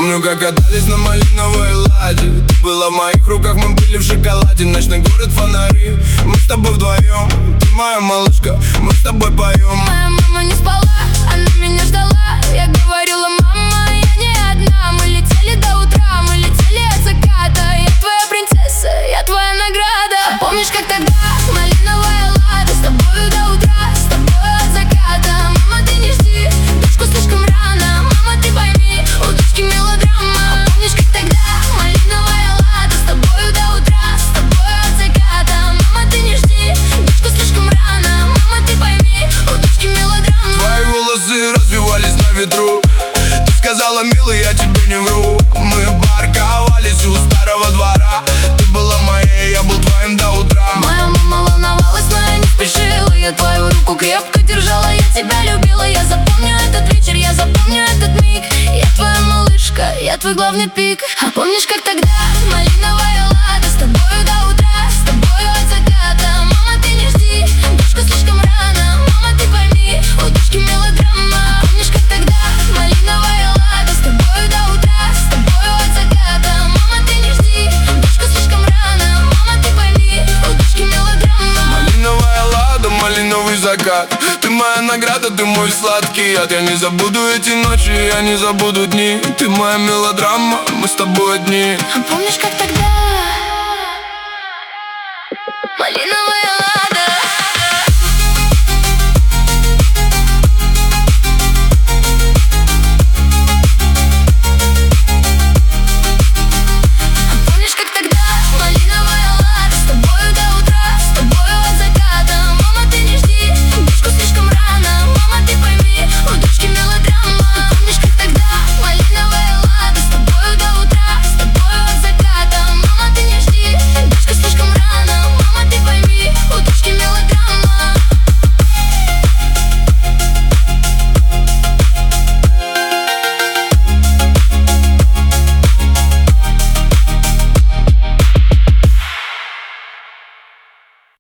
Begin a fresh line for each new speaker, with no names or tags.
Помню, как катались на малиновой ладе. Ты была в моих руках, мы были в шоколаде. Ночной город, фонари, мы с тобой вдвоем. Ты моя малышка, мы с тобой поем.
Моя мама не спала, она меня ждала. Я говорила: мама, я не одна. Мы летели до утра, мы летели от заката. Я твоя принцесса, я твоя награда. А помнишь, как тогда малиновая лада? С тобою до утра, с тобою от заката. Мама, ты не жди, дочку слишком рано. Мама, ты пойми, у дочки мелодрама. А помнишь, как тогда малиновая лада? С тобою до утра, с тобою от заката. Мама, ты не жди, дочку слишком рано. Мама, ты пойми, у дочки мелодрама.
Твои волосы развивались на ветру. Ты сказала: милый, я тебе не вру. Мы парковались у старого двора. Ты была моей, я был твоим до утра.
Моя мама волновалась, но я не спешила. Я твою руку крепко держала, я тебя любила. Я запомню этот вечер, я запомню этот миг. Я твоя малышка, я твой главный пик. А помнишь, как тогда малиновая лада? С тобою до утра, с тобою от заката. Мама, ты не жди, дочка слишком рано. Мама, ты пойми, у дочки мелодрама. Помнишь, как тогда малиновая лада? С тобою до утра, с тобою от заката. Мама, ты не жди, дочка слишком рано. Мама, ты пойми, у дочки мелодрама.
Малиновая лада, малиновый закат. Ты моя награда, ты мой сладкий яд. Я не забуду эти ночи, я не забуду дни. Ты моя мелодрама, мы с тобой одни.
А помнишь, как тогда малиновая